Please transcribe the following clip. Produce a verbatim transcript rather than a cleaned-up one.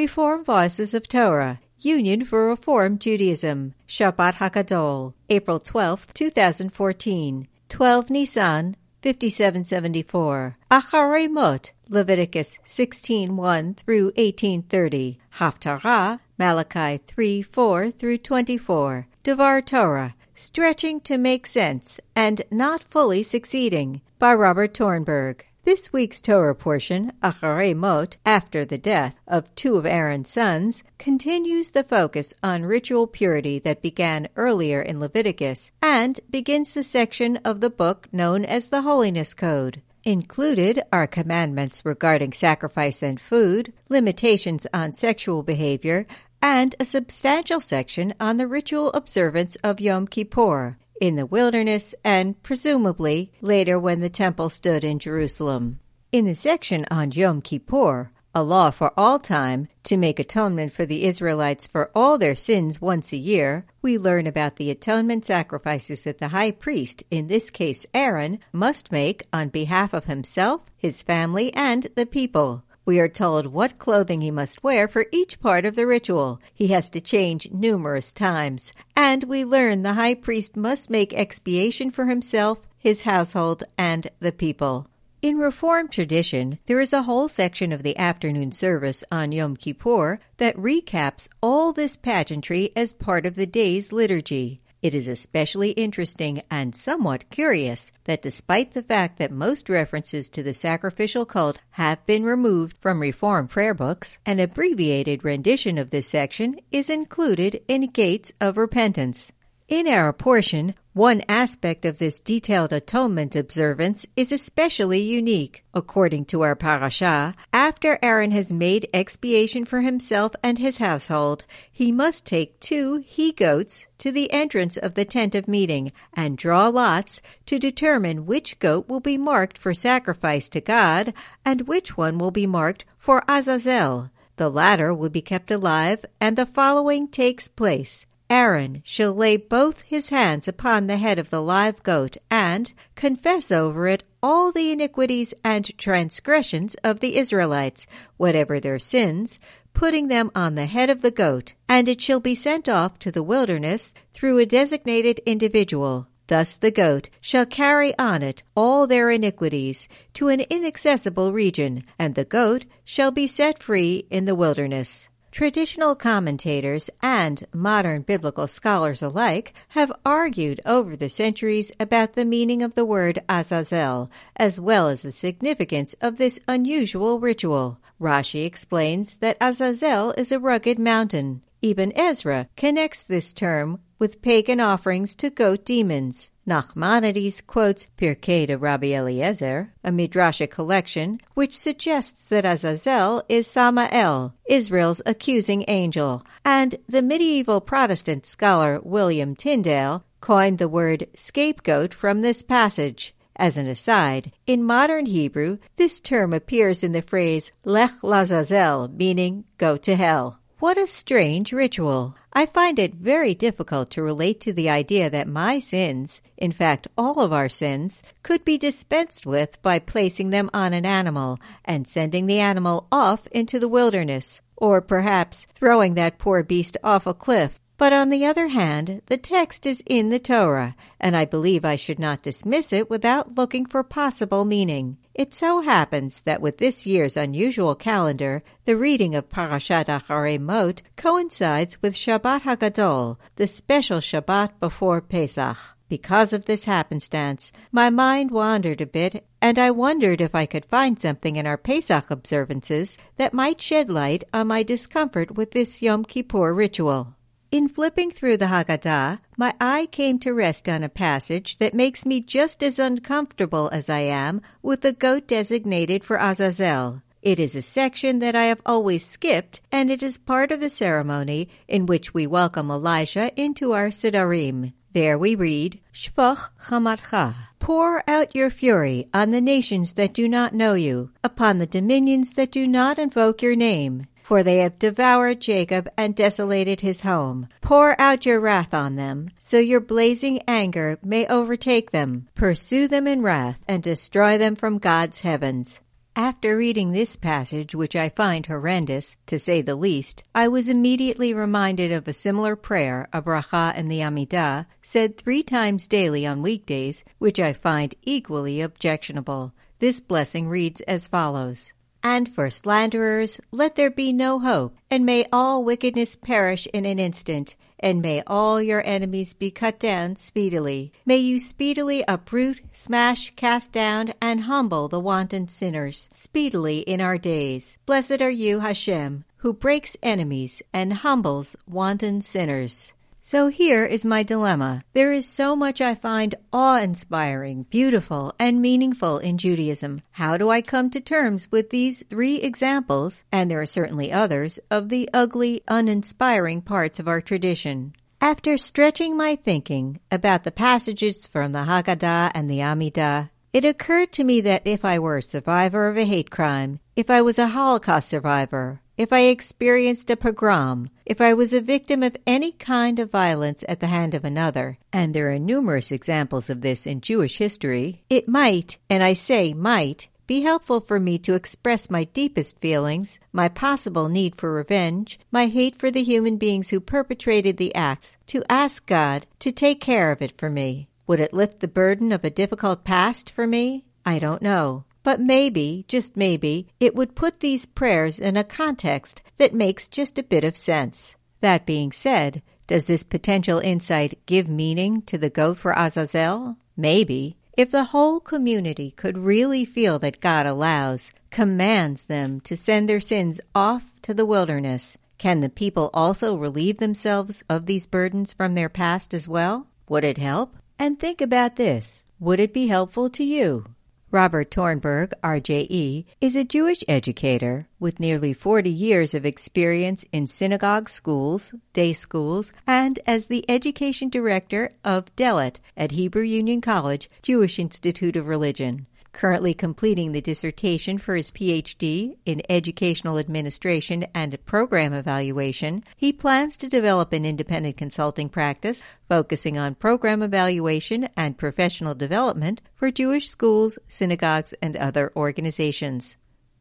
Reform Voices of Torah, Union for Reform Judaism, Shabbat HaGadol, April twelfth, twenty fourteen, twelve Nisan, fifty-seven seventy-four. Acharei Mot, Leviticus sixteen one through eighteen thirty. Haftarah, Malachi three four through twenty-four. Devar Torah, Stretching to Make Sense and Not Fully Succeeding, by Robert Tornberg. This week's Torah portion, Acharei Mot, after the death of two of Aaron's sons, continues the focus on ritual purity that began earlier in Leviticus and begins the section of the book known as the Holiness Code. Included are commandments regarding sacrifice and food, limitations on sexual behavior, and a substantial section on the ritual observance of Yom Kippur in the wilderness and, presumably, later when the temple stood in Jerusalem. In the section on Yom Kippur, a law for all time to make atonement for the Israelites for all their sins once a year, we learn about the atonement sacrifices that the high priest, in this case Aaron, must make on behalf of himself, his family, and the people. We are told what clothing he must wear for each part of the ritual. He has to change numerous times. And we learn the high priest must make expiation for himself, his household, and the people. In Reform tradition, there is a whole section of the afternoon service on Yom Kippur that recaps all this pageantry as part of the day's liturgy. It is especially interesting and somewhat curious that despite the fact that most references to the sacrificial cult have been removed from Reform prayer books, an abbreviated rendition of this section is included in Gates of Repentance. In our portion, one aspect of this detailed atonement observance is especially unique. According to our parashah, after Aaron has made expiation for himself and his household, he must take two he-goats to the entrance of the tent of meeting and draw lots to determine which goat will be marked for sacrifice to God and which one will be marked for Azazel. The latter will be kept alive, and the following takes place. Aaron shall lay both his hands upon the head of the live goat and confess over it all the iniquities and transgressions of the Israelites, whatever their sins, putting them on the head of the goat, and it shall be sent off to the wilderness through a designated individual. Thus the goat shall carry on it all their iniquities to an inaccessible region, and the goat shall be set free in the wilderness. Traditional commentators and modern biblical scholars alike have argued over the centuries about the meaning of the word Azazel, as well as the significance of this unusual ritual. Rashi explains that Azazel is a rugged mountain. Ibn Ezra connects this term with pagan offerings to goat demons. Nachmanides quotes Pirkei de Rabbi Eliezer, a midrashic collection, which suggests that Azazel is Samael, Israel's accusing angel, and the medieval Protestant scholar William Tyndale coined the word scapegoat from this passage. As an aside, in modern Hebrew, this term appears in the phrase Lech Lazazel, meaning go to hell. What a strange ritual. I find it very difficult to relate to the idea that my sins, in fact all of our sins, could be dispensed with by placing them on an animal and sending the animal off into the wilderness, or perhaps throwing that poor beast off a cliff. But on the other hand, the text is in the Torah, and I believe I should not dismiss it without looking for possible meaning. It so happens that with this year's unusual calendar, the reading of Parashat Acharei Mot coincides with Shabbat HaGadol, the special Shabbat before Pesach. Because of this happenstance, my mind wandered a bit, and I wondered if I could find something in our Pesach observances that might shed light on my discomfort with this Yom Kippur ritual. In flipping through the Haggadah, my eye came to rest on a passage that makes me just as uncomfortable as I am with the goat designated for Azazel. It is a section that I have always skipped, and it is part of the ceremony in which we welcome Elijah into our Siddurim. There we read, Shvach chamatcha, pour out your fury on the nations that do not know you, upon the dominions that do not invoke your name. For they have devoured Jacob and desolated his home. Pour out your wrath on them, so your blazing anger may overtake them. Pursue them in wrath and destroy them from God's heavens. After reading this passage, which I find horrendous, to say the least, I was immediately reminded of a similar prayer, a bracha in the Amidah, said three times daily on weekdays, which I find equally objectionable. This blessing reads as follows: "And for slanderers, let there be no hope, and may all wickedness perish in an instant, and may all your enemies be cut down speedily. May you speedily uproot, smash, cast down, and humble the wanton sinners, speedily in our days. Blessed are you, Hashem, who breaks enemies and humbles wanton sinners." So here is my dilemma. There is so much I find awe-inspiring, beautiful, and meaningful in Judaism. How do I come to terms with these three examples, and there are certainly others, of the ugly, uninspiring parts of our tradition? After stretching my thinking about the passages from the Haggadah and the Amidah, it occurred to me that if I were a survivor of a hate crime, if I was a Holocaust survivor, if I experienced a pogrom, if I was a victim of any kind of violence at the hand of another, and there are numerous examples of this in Jewish history, it might, and I say might, be helpful for me to express my deepest feelings, my possible need for revenge, my hate for the human beings who perpetrated the acts, to ask God to take care of it for me. Would it lift the burden of a difficult past for me? I don't know. But maybe, just maybe, it would put these prayers in a context that makes just a bit of sense. That being said, does this potential insight give meaning to the goat for Azazel? Maybe. If the whole community could really feel that God allows, commands them to send their sins off to the wilderness, can the people also relieve themselves of these burdens from their past as well? Would it help? And think about this. Would it be helpful to you? Robert Tornberg, R J E, is a Jewish educator with nearly forty years of experience in synagogue schools, day schools, and as the education director of Delet at Hebrew Union College, Jewish Institute of Religion. Currently completing the dissertation for his P H D in Educational Administration and Program Evaluation, he plans to develop an independent consulting practice focusing on program evaluation and professional development for Jewish schools, synagogues, and other organizations.